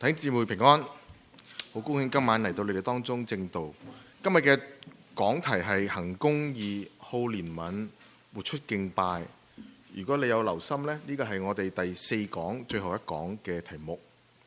弟兄姊妹平安，好高興今晚嚟到你哋當中證道。今日嘅講題係行公義、好憐憫、活出敬拜。如果你有留心呢，呢個係我哋第4講最後一講嘅題目。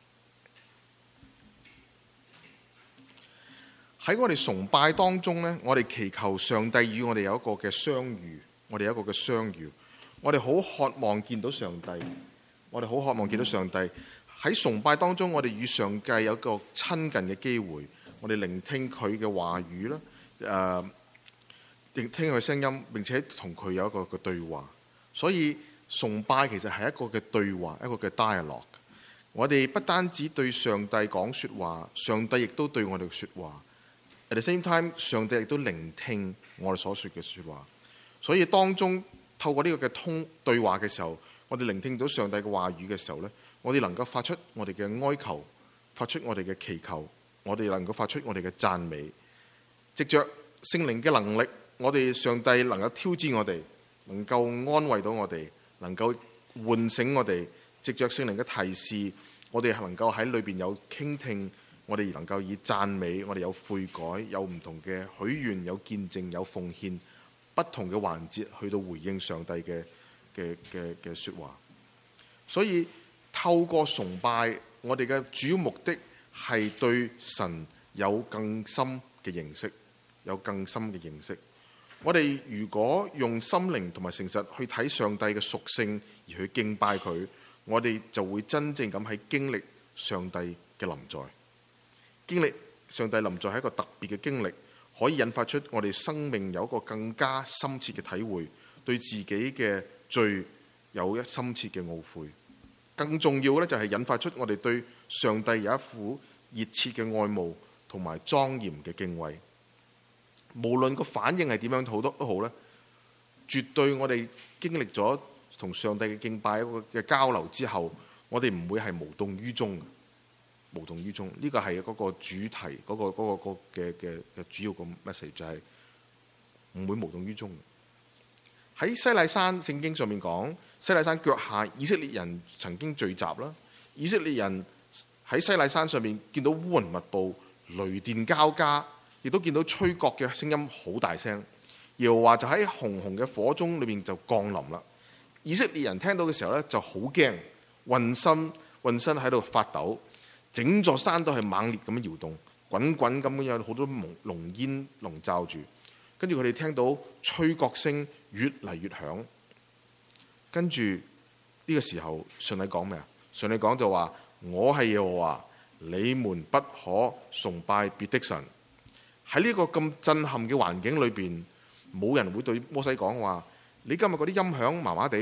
喺我哋崇拜當中呢，我哋祈求上帝與我哋有一個嘅相遇，我哋有一個嘅相遇。我哋好渴望見到上帝，我哋好渴望見到上帝。喺崇拜當中，我哋與上帝有一個親近嘅機會，我哋聆聽佢嘅話語啦，聆聽佢嘅聲音，並且同佢有一個嘅對話。所以崇拜其實係一個嘅對話，一個嘅 dialogue。我哋不單止對上帝講說話，上帝亦都對我哋說話。At the same time， 上帝亦都聆聽我哋所說嘅說話。所以當中透過呢個嘅對話嘅時候，我哋聆聽到上帝嘅話語嘅時候呢，我哋能夠發出我哋嘅哀求，發出我哋嘅祈求，我哋能夠發出我哋嘅讚美。藉着聖靈嘅能力，我哋上帝能夠挑戰我哋，能夠安慰到我哋，能夠喚醒我哋。藉着聖靈嘅提示，我哋能夠喺裏邊有傾聽，我哋能夠以讚美，我哋有悔改，有唔同嘅許願，有見證，有奉獻，不同嘅環節去到回應上帝嘅說話。所以透過崇拜，我哋嘅主要目的係對神有更深嘅認識，有更深嘅認識。我哋如果用心靈同埋誠實去睇上帝嘅屬性而去敬拜佢，我哋就會真正咁喺經歷上帝嘅臨在。經歷上帝臨在係一個特別嘅經歷，可以引發出我哋生命有一個更加深切嘅體會，對自己嘅罪有一深切嘅懊悔。更重要嘅就係引發出我哋對上帝有一副熱切嘅愛慕同埋莊嚴嘅敬畏。無論個反應係點樣都好咧，絕對我哋經歷咗同上帝嘅敬拜一個嘅交流之後，我哋唔會係無動於衷嘅。無動於衷，呢個係嗰個主題，嗰個嘅主要個 message 就係唔會無動於衷。喺西奈山聖經上面講，西奈山腳下以色列人曾經聚集啦。以色列人喺西奈山上面見到烏雲密布、雷電交加，亦都見到吹角嘅聲音好大聲。耶和華就喺紅紅嘅火中裏面就降臨啦。以色列人聽到嘅時候咧就好驚，渾身喺度發抖，整座山都係猛烈咁樣搖動，滾滾咁樣有好多濃煙籠罩住。跟住佢哋聽到吹角聲越嚟越響，跟住呢個時候上帝講咩啊？上帝講就話：我係耶和華，你們不可崇拜別的神。喺呢個咁震撼嘅環境裏邊，冇人會對摩西講話：你今日嗰啲音響麻麻地。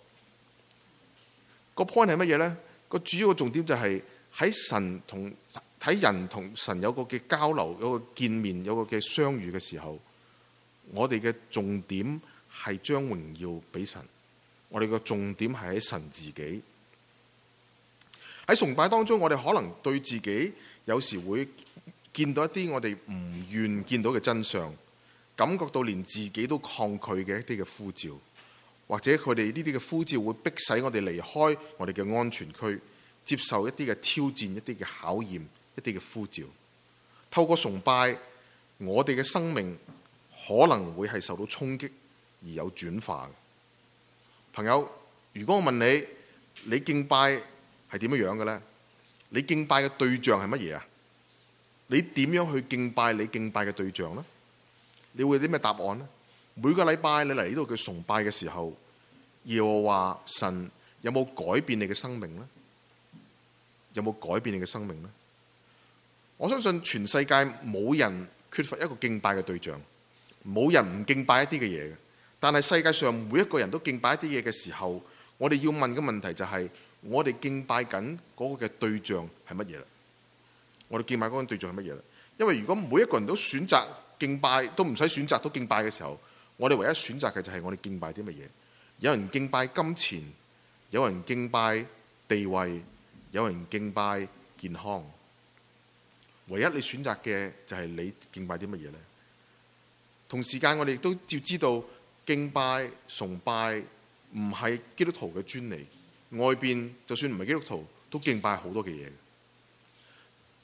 個 point 係乜嘢呢？個主要嘅重點就係喺神同睇人同神有個嘅交流，有個見面，有個嘅相遇嘅時候，我哋嘅重點係將榮耀俾神，我哋嘅重點係喺神自己。喺崇拜當中，我哋可能對自己有時會見到一啲我哋唔願見到嘅真相，感覺到連自己都抗拒嘅一啲嘅呼召，或者佢哋呢啲嘅呼召會迫使我哋離開我哋嘅安全區，接受一啲嘅挑戰，一啲嘅考驗，一啲嘅呼召。透過崇拜，我哋嘅生命可能會係受到衝擊而有轉化嘅。朋友，如果我問你，你敬拜係點樣嘅呢？你敬拜嘅對象係乜嘢啊？你點樣去敬拜你敬拜嘅對象呢？你會有啲咩答案呢？每個禮拜你嚟呢度嘅崇拜嘅時候，耶和華神有冇改變你嘅生命呢？有冇改變你嘅生命呢？我相信全世界冇人缺乏一個敬拜嘅對象，冇人唔敬拜一啲嘅嘢嘅。但係世界上每一個人都敬拜一啲嘢嘅時候，我哋要問嘅問題就係：我哋敬拜緊嗰個嘅對象係乜嘢啦？我哋敬拜嗰個對象係乜嘢啦？因為如果每一個人都選擇敬拜，都唔使選擇都敬拜嘅時候，我哋唯一選擇嘅就係我哋敬拜啲乜嘢？有人敬拜金錢，有人敬拜地位，有人敬拜健康。唯一你選擇嘅就係你敬拜啲乜嘢呢？同時間我哋亦都要知道，敬拜崇拜唔係基督徒嘅專利，外邊就算唔係基督徒都敬拜好多嘅嘢。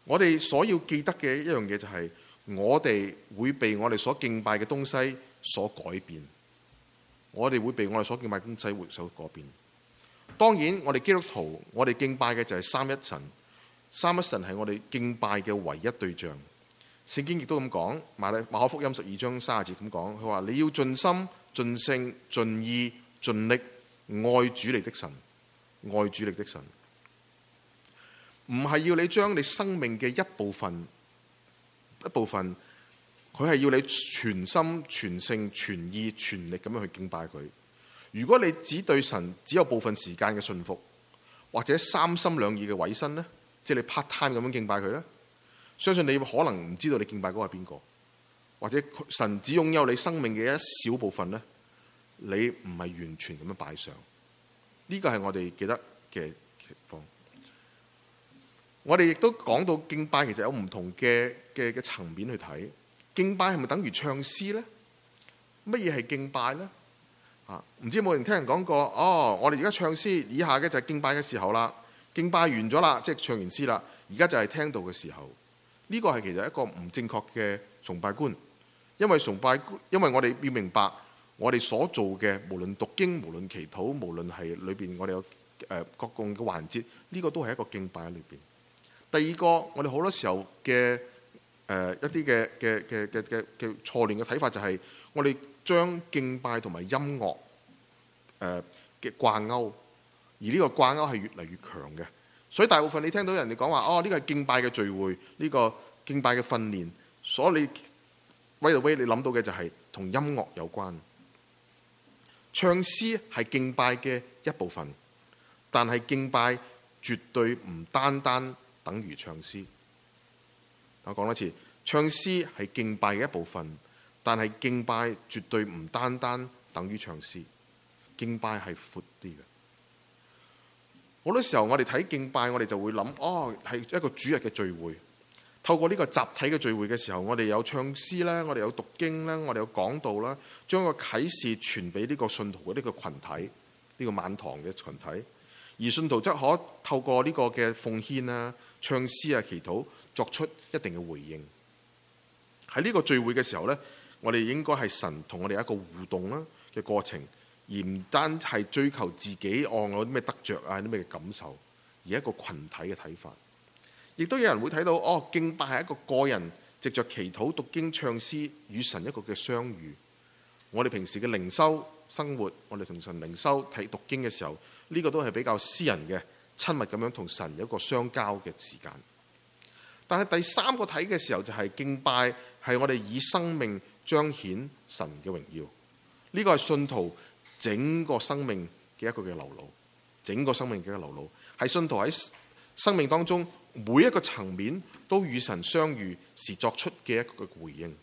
我哋所要記得嘅一樣嘢就係，我哋會被我哋所敬拜嘅東西所改變。我哋會被我哋所敬拜嘅東西所改變。當然，我哋基督徒，我哋敬拜嘅就係三一神。三一神係我哋敬拜嘅唯一對象。聖經亦都咁講，馬可福音12章30節咁講，佢話你要盡心、盡性、盡意、盡力愛主你的神，愛主你的神。唔係要你將你生命嘅一部分，佢係要你全心、全性、全意、全力咁樣去敬拜佢。如果你只對神只有部分時間嘅信服，或者三心兩意嘅委身呢，即係你 part time 咁樣敬拜佢呢，相信你可能唔知道你敬拜嗰個係邊個，或者神只擁有你生命嘅一小部分呢，你唔係完全咁樣擺上。呢個係我哋記得嘅情況。我哋亦都講到敬拜其實有唔同嘅層面去睇。敬拜係咪等於唱詩呢？乜嘢係敬拜呢？唔知有冇人聽人講過？我哋而家唱詩，以下嘅就係敬拜嘅時候啦。敬拜完咗啦，即係唱完詩啦，而家就係聽道嘅時候。呢個係其實一個唔正確嘅崇拜觀，因為我哋要明白，我哋所做嘅，無論讀經、無論祈禱、無論係裏邊我哋有各共嘅環節，呢個都係一個敬拜喺裏邊。第二個，我哋好多時候嘅一啲嘅錯亂嘅睇法就係，我哋將敬拜同埋音樂嘅掛鈎，而呢個掛鈎係越嚟越強嘅。所以大部分你聽到人哋講話，呢個係敬拜嘅聚會，呢個敬拜嘅訓練，所以你 right away 你諗到嘅就係同音樂有關。唱詩係敬拜嘅一部分，但係敬拜絕對唔單單等於唱詩。我講多次，唱詩係敬拜嘅一部分，但係敬拜絕對唔單單等於唱詩。敬拜係闊啲嘅。好多時候我哋睇敬拜，我哋就會諗，係一個主日嘅聚會。透過呢個集體嘅聚會嘅時候，我哋有唱詩啦，我哋有讀經啦，我哋有講道啦，將個啟示傳俾呢個信徒嘅呢個群體，呢個晚堂嘅群體。而信徒則可透過呢個嘅奉獻啊、唱詩啊、祈禱，作出一定嘅回應。喺呢個聚會嘅時候呢，我哋應該係神同我哋一個互動啦嘅過程，而唔單係追求自己我啲咩得着啊、啲咩感受，而一個群體嘅睇法。亦都有人會睇到，敬拜係一個個人藉着祈禱、讀經、唱詩與神一個嘅相遇。我哋平時嘅靈修生活，我哋同神靈修睇讀經嘅時候，呢個都係比較私人嘅、親密咁樣同神有一個相交嘅時間。但係第三個睇嘅時候，就係敬拜係我哋以生命彰顯神嘅榮耀。呢個係信徒整個生命嘅一個嘅流露，整個生命嘅一個流露，係信徒喺生命當中每一個層面都與神相遇時作出嘅一個嘅回應。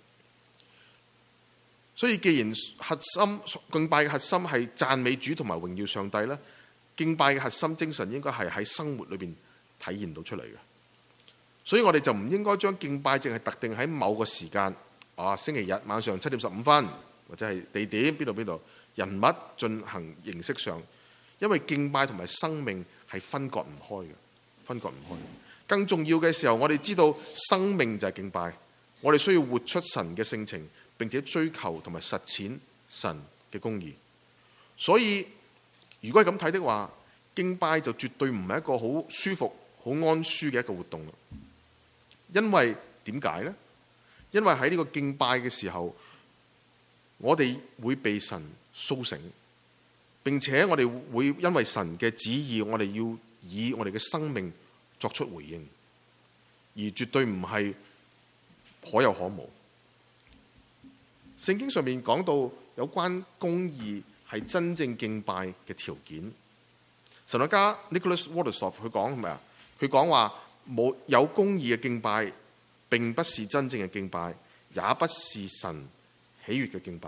所以既然核心敬拜嘅核心係讚美主同埋榮耀上帝咧，敬拜嘅核心精神應該係喺生活裏邊體現到出嚟嘅。所以我哋就唔應該將敬拜淨係特定喺某個時間，星期日晚上7點15分，或者係地點邊度人物進行形式上，因為敬拜同埋生命係分割唔開嘅，分割唔開。更重要嘅時候，我哋知道生命就係敬拜，我哋需要活出神嘅性情，並且追求同埋實踐神嘅公義。所以如果係咁睇的話，敬拜就絕對唔係一個好舒服、好安舒嘅一個活動。因為點解呢？因為喺呢個敬拜嘅時候，我哋會被神甦醒，並且我哋會因為神嘅旨意，我哋要以我哋嘅生命作出回應，而絕對唔係可有可無。聖經上面講到有關公義係真正敬拜嘅條件。神學家 Nicholas Watersoff 佢講係咪啊？佢講話有公義嘅敬拜並不是真正嘅敬拜，也不是神喜悅嘅敬拜。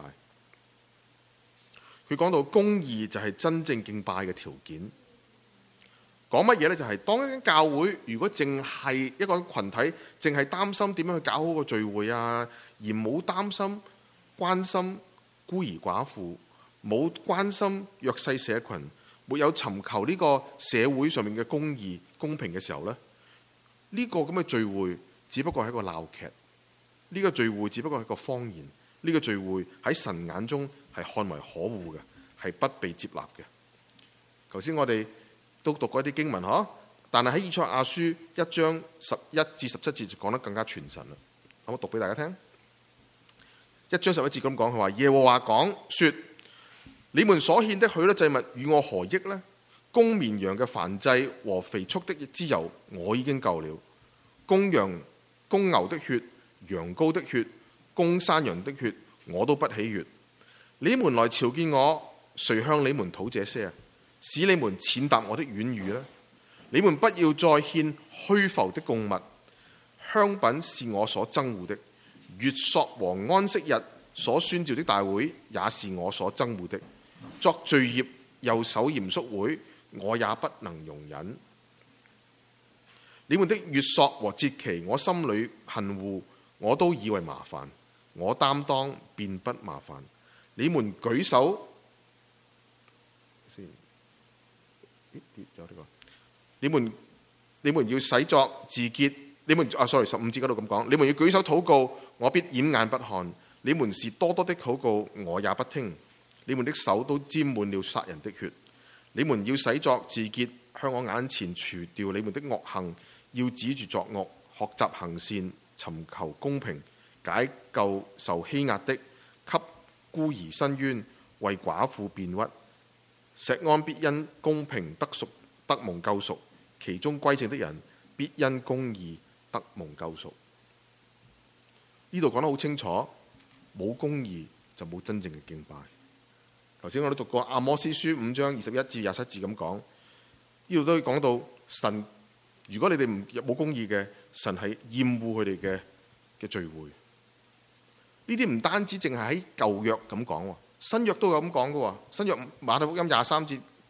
佢講到公義就係真正敬拜嘅條件。講乜嘢呢？就係當一間教會如果淨係一個群體，淨係擔心點樣去搞好個聚會啊，而冇擔心關心孤兒寡婦，冇關心弱勢社群，沒有尋求呢個社會上面嘅公義公平嘅時候呢， 呢個咁嘅聚會只不過係一個鬧劇，呢個聚會只不過係一個謊言，呢個聚會喺神眼中係看為可惡嘅，係不被接納嘅。頭先我哋都讀過一啲經文嗬，但係喺以賽亞書1章11至17節就講得更加傳神啦。我讀俾大家聽。1章11節咁講，佢話耶和華講說：你們所獻的許多祭物與我何益呢？公綿羊嘅燔祭和肥畜的脂油我已經夠了，公牛的血、羊羔的血、公山羊的血我都不喜悅。你們來朝見我，誰向你們討這些啊？使你們踐踏我的院宇呢？你們不要再獻虛浮的供物，香品是我所憎惡的。月朔和安息日所宣召的大會也是我所憎惡的。作罪孽又守嚴肅會，我也不能容忍。你們的月朔和節期我心裏恨惡，我都以為麻煩，我擔當便不麻煩。你們舉手，你們要洗作自潔。你們15節嗰度咁講，你們要舉手禱告，我必掩眼不看。你們是多多的禱告，我也不聽。你們的手都沾滿了殺人的血。你們要洗作自潔，向我眼前除掉你們的惡行，要止住作惡，學習行善，尋求公平，解救受欺壓的，給孤兒伸冤，為寡婦辯屈。錫安必因公平得蒙救贖，其中歸正的人必因公義得蒙救贖。呢度講得好清楚，冇公義就冇真正嘅敬拜。頭先我都讀過阿摩司書5章21至27節咁講，呢度都講到神，如果你哋冇公義嘅，神係厭惡佢哋嘅聚會。呢啲唔單止淨係喺舊約咁講，新約都有咁講嘅。新約馬太福音23章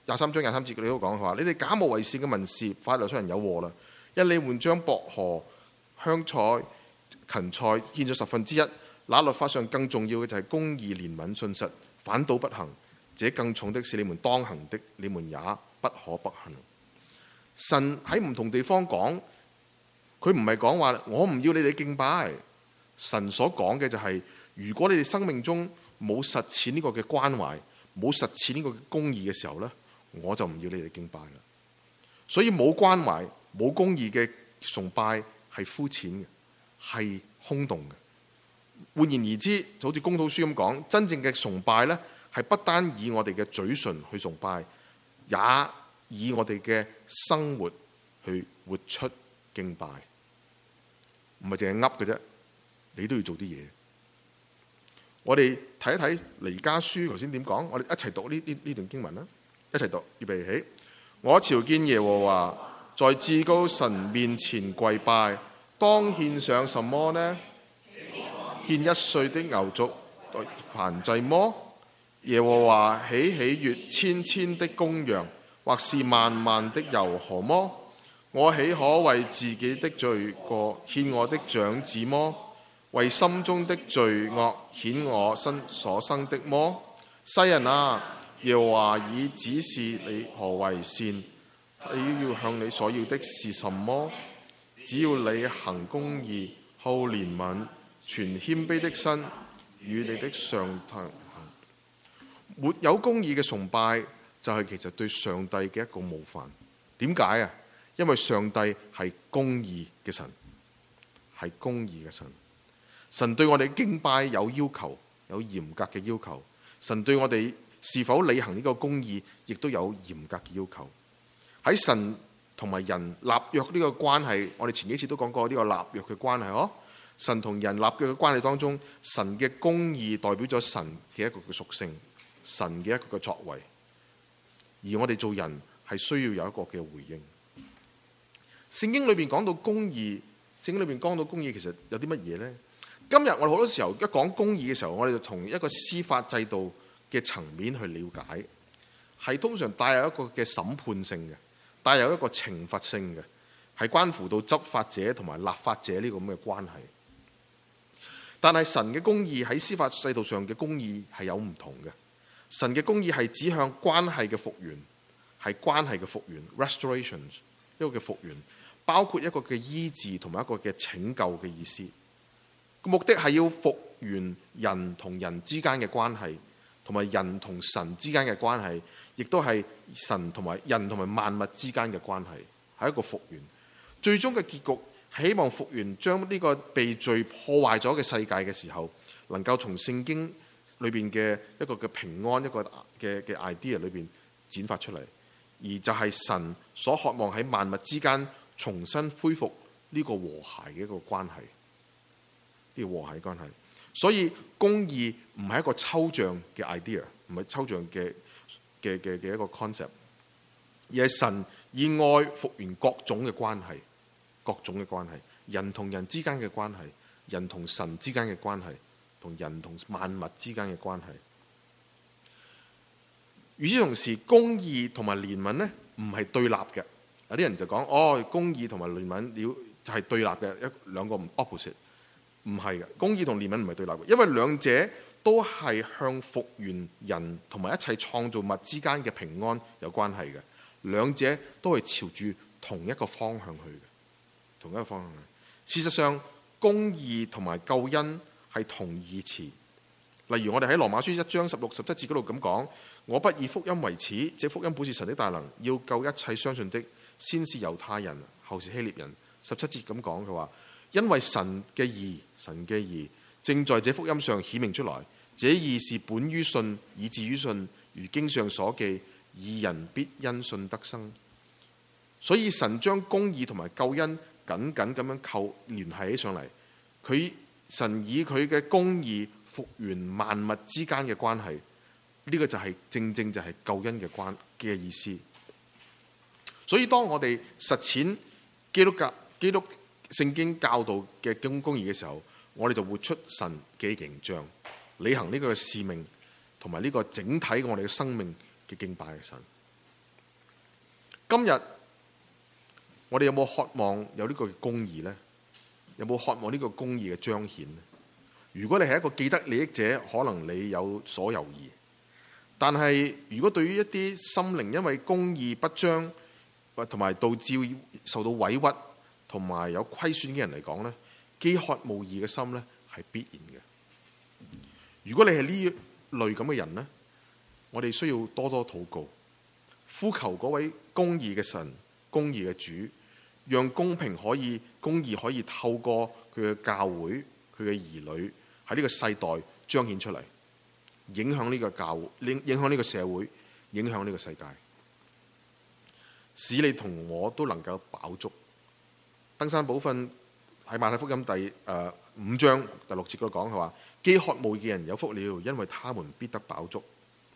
23節佢哋都講，佢話：你哋假冒為善嘅文士，法利賽人有禍啦！因你們將薄荷、香菜、芹菜獻咗1/10，那律法上更重要嘅就係公義、憐憫、信實，反倒不行。這更重的是你們當行的，你們也不可不行。神喺唔同地方講，佢唔係講話我唔要你哋敬拜。神所講嘅就係，如果你哋生命中冇實踐呢個嘅關懷，冇實踐呢個嘅公義嘅時候呢，我就唔要你哋敬拜啦。所以冇關懷、冇公義嘅崇拜係膚淺嘅，係空洞嘅。換言而之，就好似公禱書咁講，真正嘅崇拜呢，係不單以我哋嘅嘴唇去崇拜，也以我哋嘅生活去活出敬拜。唔係淨係噏嘅啫，你都要做啲嘢。我哋睇一睇彌迦書頭先點講，我哋一齊讀呢段經文啦，一齊讀，預備起。我朝見耶和華，在至高神面前跪拜，當獻上什麼呢？獻1歲的牛犢代燔祭麼？耶和華喜悅千千的公羊，或是萬萬的油河麼？我豈可為自己的罪過獻我的長子麼？為心中的罪惡顯我所生的麼？世人啊，耶和華已指示你何為善，他要向你所要的是什麼？只要你行公義、好憐憫、存謙卑的心，與你的上頭行。沒有公義嘅崇拜，就係其實對上帝嘅一個冒犯。點解啊？因為上帝係公義嘅神，係公義嘅神。神對我哋敬拜有要求，有嚴格嘅要求。神對我哋是否履行呢個公義，亦都有嚴格嘅要求。喺神同埋人立約呢個關係，我哋前幾次都講過呢個立約嘅關係嗬。神同人立約嘅關係當中，神嘅公義代表咗神嘅一個嘅屬性，神嘅一個嘅作為。而我哋做人係需要有一個嘅回應。聖經裏邊講到公義，聖經裏邊講到公義其實有啲乜嘢呢？今日我哋好多時候一講公義嘅時候，我哋就從一個司法制度嘅層面去了解，係通常帶有一個嘅審判性嘅，帶有一個懲罰性嘅，係關乎到執法者同埋立法者呢個咁嘅關係。但係神嘅公義喺司法制度上嘅公義係有唔同嘅。神嘅公義係指向關係嘅復原，係關係嘅復原 restoration 一個嘅復原， 包括一個嘅醫治同埋一個嘅拯救嘅意思。目的係要復原人同人之間嘅關係，同埋人同神之間嘅關係，亦都係神同埋人同埋萬物之間嘅關係，係一個復原。最終嘅結局係希望復原將呢個被罪破壞咗嘅世界嘅時候，能夠從聖經裏邊嘅一個嘅平安，一個嘅 idea 裏邊展發出嚟，而就係神所渴望喺萬物之間重新恢復呢個和諧嘅一個關係，呢個和諧關係。所以公義唔係一個抽象嘅 idea， 唔係抽象嘅一個 concept， 而係神以愛復原各種嘅關係，各種嘅關係，人同人之間嘅關係，人同神之間嘅關係，同人同萬物之間嘅關係。與此同時，公義同埋憐憫呢唔係對立嘅。有啲人就講公義同埋憐憫就係對立嘅，兩個唔 opposite。唔係嘅，公義同憐憫唔係對立嘅，因為兩者都係向復原人同埋一切創造物之間嘅平安有關係嘅。兩者都係朝住同一個方向去嘅，同一個方向去。事實上，公義同埋救恩係同義詞。例如我哋喺羅馬書1章16、17節嗰度咁講：我不以福音為恥，這福音本是神的大能，要救一切相信的，先是猶太人，後是希臘人。17節咁講，佢話：因為神嘅義正在這福音上顯明出來，這義是本於信，以至於信，如經上所記，義人必因信得生。所以神將公義同埋救恩緊緊咁樣聯繫起上嚟，神以佢嘅公義復原萬物之間嘅關係，呢個就係正正就係救恩嘅意思。所以當我哋實踐基督聖經教導嘅公義嘅時候，我哋就活出神嘅形象，履行呢個使命，同埋呢個整體我哋嘅生命嘅敬拜嘅神。今日我哋有冇渴望有呢個公義呢？有冇渴望呢個公義嘅彰顯呢？如果你係一個既得利益者，可能你有所猶豫。但係如果對於一啲心靈因為公義不彰，同埋導致受到委屈同埋有虧損嘅人嚟講呢，飢渴慕義嘅心呢係必然嘅。如果你係呢類咁嘅人呢，我哋需要多多禱告，呼求嗰位公義嘅神、公義嘅主，讓公義可以透過佢嘅教會、佢嘅兒女喺呢個世代彰顯出嚟，影響呢個教會、影響呢個社會、影響呢個世界，使你同我都能夠飽足。登山寶訓喺馬太福音第5章第6節嗰度講，佢話：飢渴慕義嘅人有福了，因為他們必得飽足。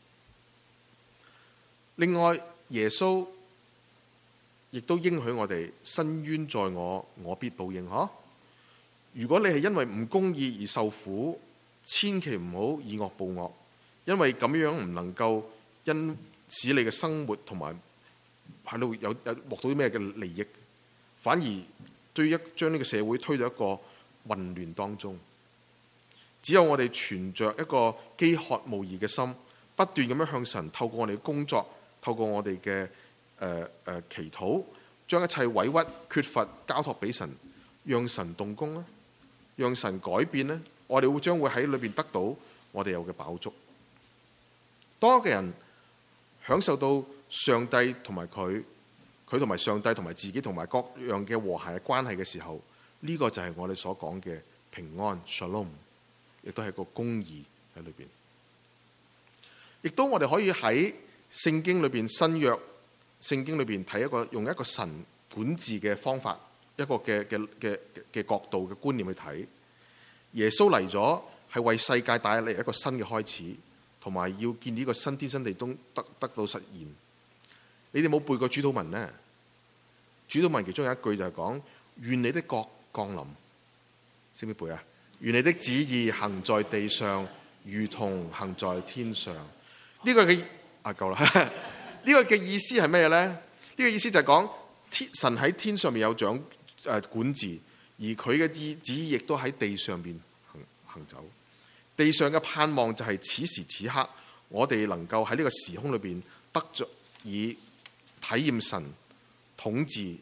另外，耶穌亦都應許我哋：伸冤在我，我必報應。如果你係因為唔公義而受苦，千祈唔好以惡報惡，因為咁樣唔能夠使你嘅生活同埋喺度有獲到啲咩嘅利益，反而將呢個社會推到一個混亂當中。只有我哋存着一個飢渴慕義嘅心，不斷咁樣向神透過我哋嘅工作，透過我哋嘅祈禱，將一切委屈缺乏交託俾神，讓神動工啦，讓神改變咧，我哋將會喺裏邊得到我哋有嘅飽足。當一個人享受到上帝同埋佢同埋上帝同埋自己同埋各樣嘅和諧嘅關係嘅時候，呢個就係我哋所講嘅平安 Shalom， 亦都係個公義喺裏邊。亦都我哋可以喺聖經裏邊新約聖經裏邊睇用一個神管治嘅方法，一個嘅角度嘅觀念去睇。耶穌嚟咗係為世界帶嚟一個新嘅開始，同埋要見呢個新天新地都得到實現。你哋冇背過主禱文呢？主禱文其中有一句就係講：願你的國降臨，識唔識背啊？願你的旨意行在地上，如同行在天上。呢個嘅夠啦。呢個嘅意思係咩咧？呢個意思就係講神喺天上面有管治，而佢嘅旨意亦都喺地上邊行走。地上嘅盼望就係此時此刻，我哋能夠喺呢個時空裏邊得着以體驗神統治，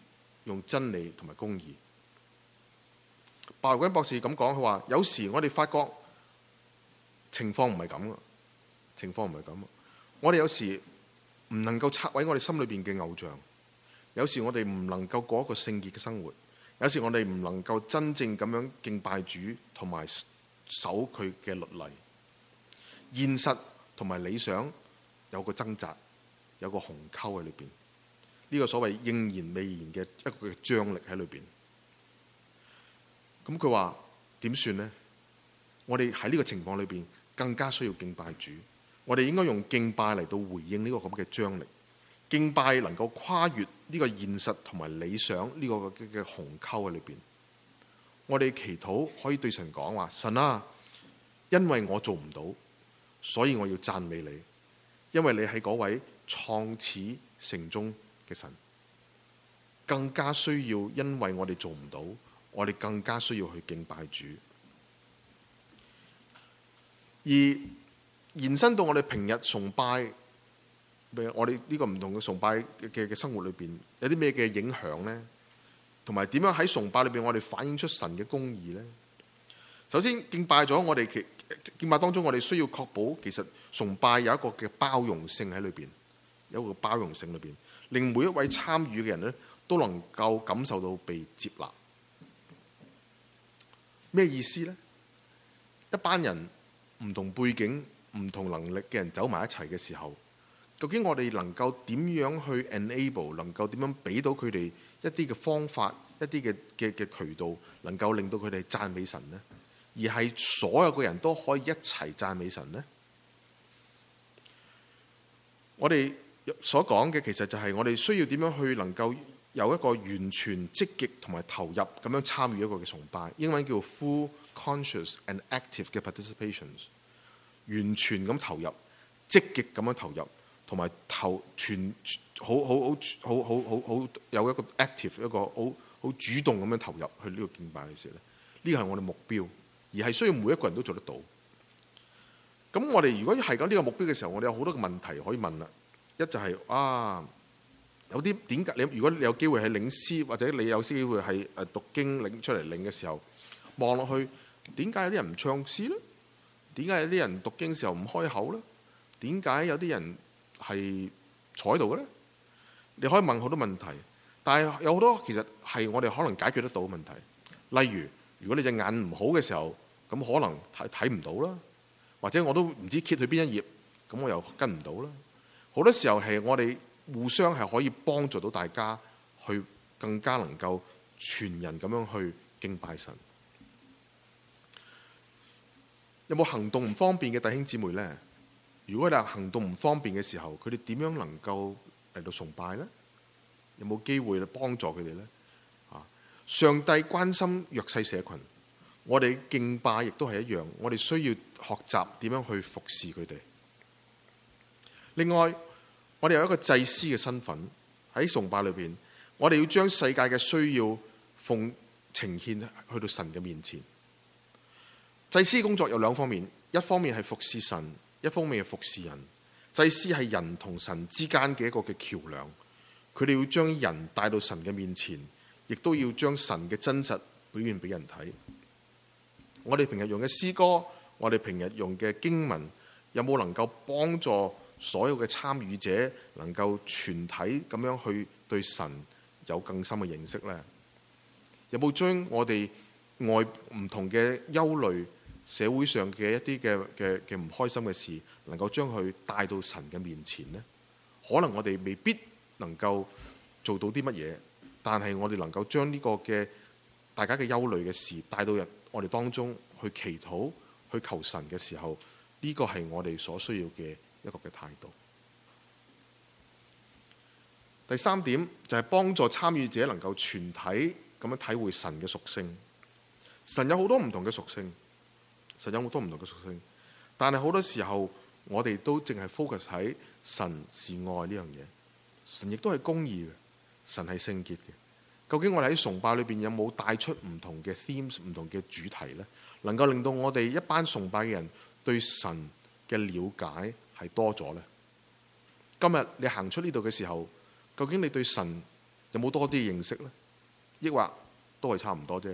用真理同埋公義。白華君博士咁講，佢話有時我哋發覺情況唔係咁啊，情況唔係咁啊。我哋有時唔能夠拆毀我哋心裏邊嘅偶像，有時我哋唔能夠過一個聖潔嘅生活，有時我哋唔能夠真正咁樣敬拜主同埋守佢嘅律例。現實同埋理想有個掙扎，有個鴻溝喺裏邊。呢個所謂應然未然嘅一個嘅張力喺裏邊。咁佢話點算呢？我哋喺呢個情況裏邊更加需要敬拜主。我哋應該用敬拜嚟到回應呢個咁嘅張力。敬拜能夠跨越呢個現實同埋理想呢個嘅鴻溝喺裏邊。我哋祈禱可以對神講話：神啊，因為我做唔到，所以我要讚美你，因為你係嗰位創始成終嘅神。更加需要，因為我哋做唔到，我哋更加需要去敬拜主。而延伸到我哋平日崇拜，我哋呢個唔同嘅崇拜嘅生活裏邊，有啲咩嘅影響呢？同埋點樣喺崇拜裏邊，我哋反映出神嘅公義呢？首先敬拜咗，我哋敬拜當中，我哋需要確保其實崇拜有一個嘅包容性喺裏邊，有一個包容性裏邊，令每一位參與嘅人咧都能夠感受到被接納。咩意思呢？一班人唔同背景、唔同能力嘅人走埋一齊嘅時候，究竟我哋能夠點樣去 enable， 能夠點樣俾到佢哋一啲嘅方法、一啲嘅渠道，能夠令到佢哋讚美神呢？而係所有嘅人都可以一齊讚美神呢？我哋所講嘅其實就係我哋需要點樣去能夠有一個完全積極同埋投入咁樣參與一個嘅崇拜，英文叫 full conscious and active 嘅 participations， 完全咁投入、積極咁樣投入，同埋好有一個 active 一個好主動咁樣投入去呢個敬拜嘅時候咧，呢個係我哋目標，而係需要每一個人都做得到。咁我哋如果係講呢個目標嘅時候，我哋有好多個問題可以問啦。一就係有啲點解如果你有機會係領詩，或者你有機會係讀經領出嚟領嘅時候，望落去點解有啲人唔唱詩咧？點解有啲人讀經嘅時候唔開口咧？點解有啲人係坐喺度嘅咧？你可以問好多問題，但係有好多其實係我哋可能解決得到嘅問題。例如，如果你隻眼唔好嘅時候，咁可能睇唔到啦，或者我都唔知揭去邊一頁，咁我又跟唔到啦。好多時候係我哋互相係可以幫助到大家，去更加能夠全人咁樣去敬拜神。有冇行動唔方便嘅弟兄姊妹呢？如果你行動唔方便嘅時候，佢哋點樣能夠嚟到崇拜呢？有冇機會去幫助佢哋呢？上帝關心弱勢社群，我哋敬拜亦都係一樣，我哋需要學習點樣去服侍佢哋。另外，我哋有一個祭司嘅身份喺崇拜裏邊，我哋要將世界嘅需要呈獻去到神嘅面前。祭司工作有兩方面，一方面係服侍神，一方面係服侍人。祭司係人同神之間嘅一個嘅橋樑，佢哋要將人帶到神嘅面前，亦都要將神嘅真實表現俾人睇。我哋平日用嘅詩歌，我哋平日用嘅經文，有冇能夠幫助所有嘅參與者能夠全體咁樣去對神有更深嘅認識呢？有冇將我哋外唔同嘅憂慮、社會上嘅一啲嘅唔開心嘅事，能夠將佢帶到神嘅面前呢？可能我哋未必能夠做到啲乜嘢，但係我哋能夠將呢個嘅大家嘅憂慮嘅事帶到入我哋當中去祈禱、去求神嘅時候，呢個係我哋所需要嘅一個嘅態度。第三點就係幫助參與者能夠全體咁樣體會神嘅屬性。神有好多唔同嘅屬性，但係好多時候我哋都淨係 focus 喺神是愛呢樣嘢。神亦都係公義嘅，神係聖潔嘅。究竟我哋喺崇拜裏邊有冇帶出唔同嘅 themes、唔同嘅主題呢？能夠令到我哋一班崇拜嘅人對神嘅了解係多咗呢？今日你行出呢度嘅時候，究竟你對神有冇多啲認識呢？ 抑或都係差唔多啫。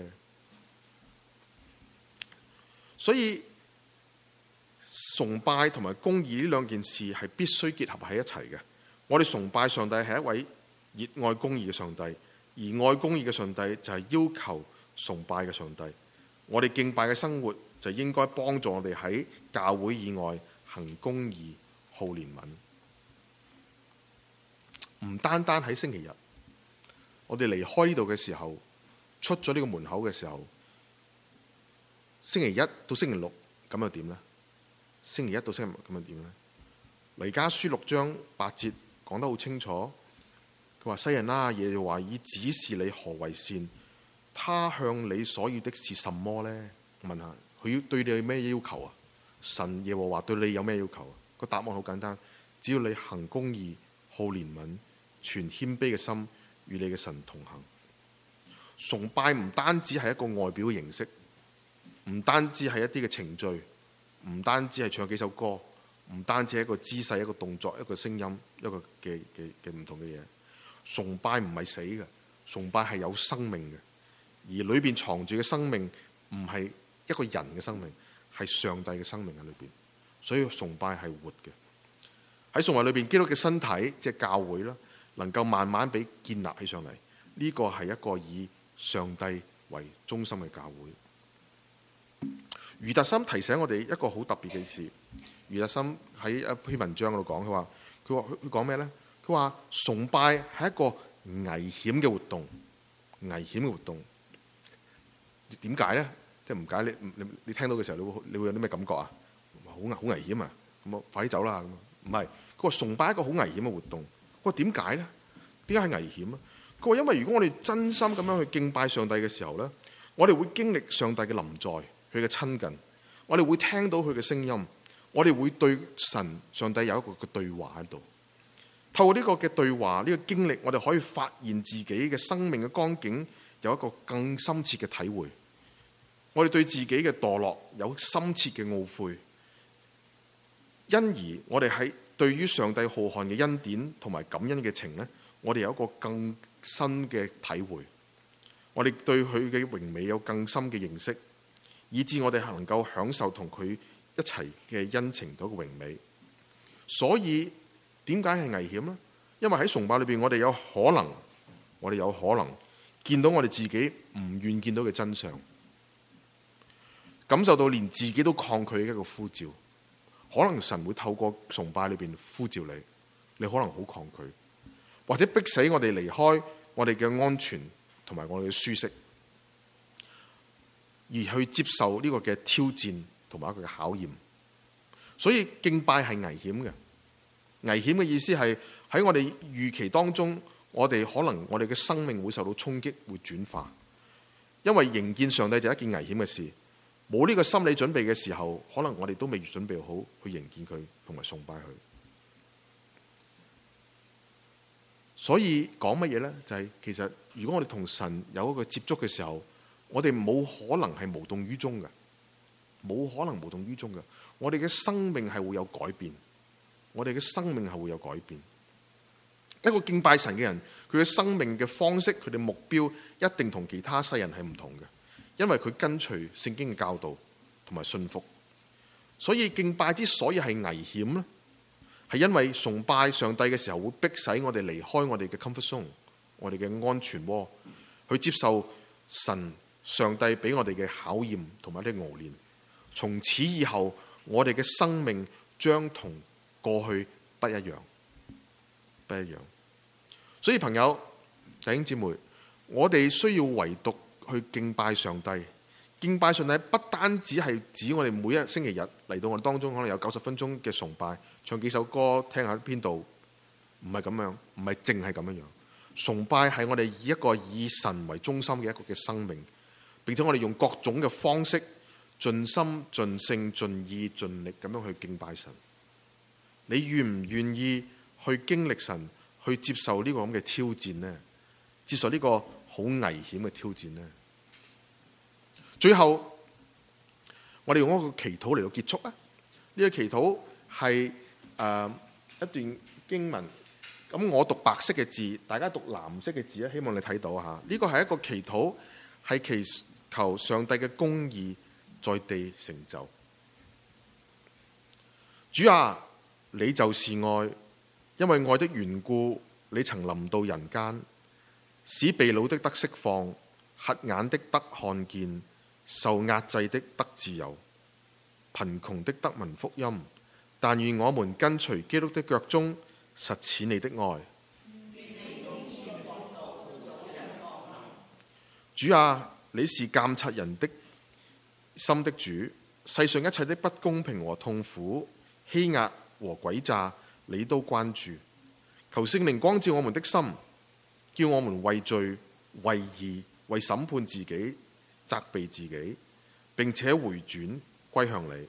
所以崇拜同埋公義呢兩件事係必須結合喺一齊嘅。我哋崇拜上帝係一位熱愛公義嘅上帝，而愛公義嘅上帝就係要求崇拜嘅上帝。我哋敬拜嘅生活就應該幫助我哋喺教會以外行公義、好憐憫。唔單單喺星期日，我哋離開呢度嘅時候，出咗呢個門口嘅時候，星期一到星期六咁又點呢？星期一到星期六咁又點呢？彌迦書6章8節講得好清楚，佢話：世人啊，耶和華已指示你何為善，他向你所要的是什麼呢？問下佢對你有咩要求啊？神耶和華對你有咩要求啊？個答案好簡單，只要你行公義、好憐憫、存謙卑嘅心，與你嘅神同行。崇拜唔單止係一個外表嘅形式，唔單止係一啲嘅程序，唔單止係唱幾首歌，唔單止係一個姿勢、一個動作、一個聲音、一個嘅唔同嘅嘢。崇拜唔係死嘅，崇拜係有生命嘅，而裏邊藏住嘅生命唔係一個人嘅生命，係上帝嘅生命喺裏邊。所以崇拜係活嘅。喺崇拜裏邊，基督嘅身體即係教會啦，能夠慢慢被建立起上嚟。呢個係一個以上帝為中心嘅教會。余特森提醒我哋一個好特別嘅事。余特森喺一篇文章嗰度講，佢講咩呢？佢話崇拜係一個危險嘅活動，危險嘅活動。點解呢？即係唔解你聽到嘅時候，你會有啲咩感覺啊？好危險啊！咁啊，快啲走啦！唔係，佢話崇拜係一個好危險嘅活動。佢話點解呢？點解係危險啊？佢話因為如果我哋真心咁樣去敬拜上帝嘅時候呢，我哋會經歷上帝嘅臨在，佢嘅親近，我哋會聽到佢嘅聲音，我哋會對上帝有一個嘅對話喺度。透過呢個嘅對話，呢個經歷，我哋可以發現自己嘅生命嘅光景有一個更深切嘅體會。我哋對自己嘅墮落有深切嘅懊悔，因而我哋喺對於上帝浩瀚嘅恩典同埋感恩嘅情呢，我哋有一個更深嘅體會。我哋對佢嘅榮美有更深嘅認識，以致我哋能夠享受同佢一齊嘅恩情同個榮美。所以點解係危險呢？因為喺崇拜裏邊，我哋有可能見到我哋自己唔願見到嘅真相，感受到連自己都抗拒嘅一個呼召。可能神會透過崇拜裏邊呼召你，你可能好抗拒，或者逼使我哋離開我哋嘅安全同埋我哋嘅舒適，而去接受呢個嘅挑戰同埋一個嘅考驗。所以敬拜係危險嘅。危險嘅意思係喺我哋預期當中，我哋可能我哋嘅生命會受到衝擊，會轉化。因為迎見上帝就係一件危險嘅事。冇呢個心理準備嘅時候，可能我哋都未準備好去迎見佢同埋崇拜佢。所以講乜嘢呢？就係其實如果我哋同神有一個接觸嘅時候，我哋冇可能係無動於衷嘅，冇可能無動於衷嘅。我哋嘅生命係會有改變，我哋嘅生命係會有改變。一個敬拜神嘅人，佢嘅生命嘅方式，佢哋目標一定同其他世人係唔同嘅。因為佢跟隨聖經嘅教導同埋信服，所以敬拜之所以係危險咧，係因為崇拜上帝嘅時候會逼使我哋離開我哋嘅 comfort zone， 我哋嘅安全窩，去接受上帝俾我哋嘅考驗同埋一啲熬練。從此以後，我哋嘅生命將同過去不一樣，不一樣。所以朋友、弟兄姊妹，我哋需要唯獨去敬拜上帝。敬拜上帝不單止係指我哋每一星期日嚟到我哋當中，可能有90分鐘嘅崇拜，唱幾首歌，聽下編導，唔係咁樣，唔係淨係咁樣樣。崇拜係我哋以一個以神為中心嘅一個嘅生命，並且我哋用各種嘅方式，盡心、盡性、盡意、盡力咁樣去敬拜神。你願唔願意去經歷神，去接受呢個咁嘅挑戰呢？接受呢個好危險嘅挑戰呢？最後，我哋用一個祈禱嚟到結束啊！呢個祈禱係一段經文， 咁我讀白色嘅字，大家讀藍色嘅字咧，希望你睇到嚇。呢個係一個祈禱，係祈求上帝嘅公義在地成就。主啊，你就是愛，因為愛的緣故，你曾臨到人間，使被擄的得釋放，瞎眼的得看見，受壓制的得自由，貧窮的得聞福音。但願我們跟隨基督的腳蹤，實踐你的愛。主啊，你是監察人的心的主，世上一切的不公平和痛苦、欺壓和詭詐，你都關注。求聖靈光照我們的心，叫我們為罪、為義、為審判自己、責備自己，並且回轉歸向你。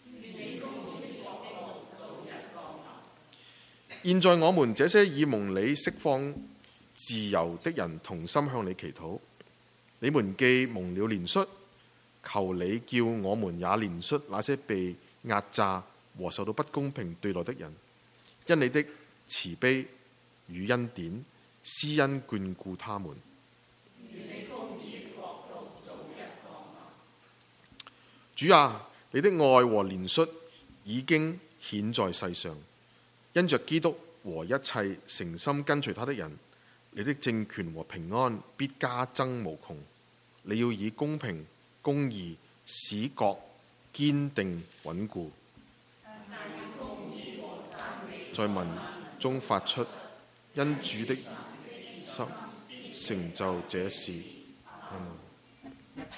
現在我們這些已蒙你釋放自由的人，同心向你祈禱。你們既蒙了憐恤，求你叫我們也憐恤那些被壓榨和受到不公平對待的人，因你的慈悲與恩典，施恩眷顧他們。主啊，你的愛和憐恤已經顯在世上，因着基督和一切誠心跟隨他的人，你的政權和平安必加增無窮。你要以公平公義使國堅定穩固，在民中發出，因主的心成就這事。